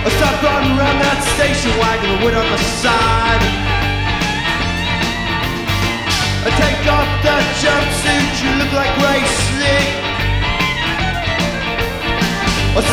I start running around that station wagon with wood on the side. I take off that jumpsuit, you look like Ray Slick.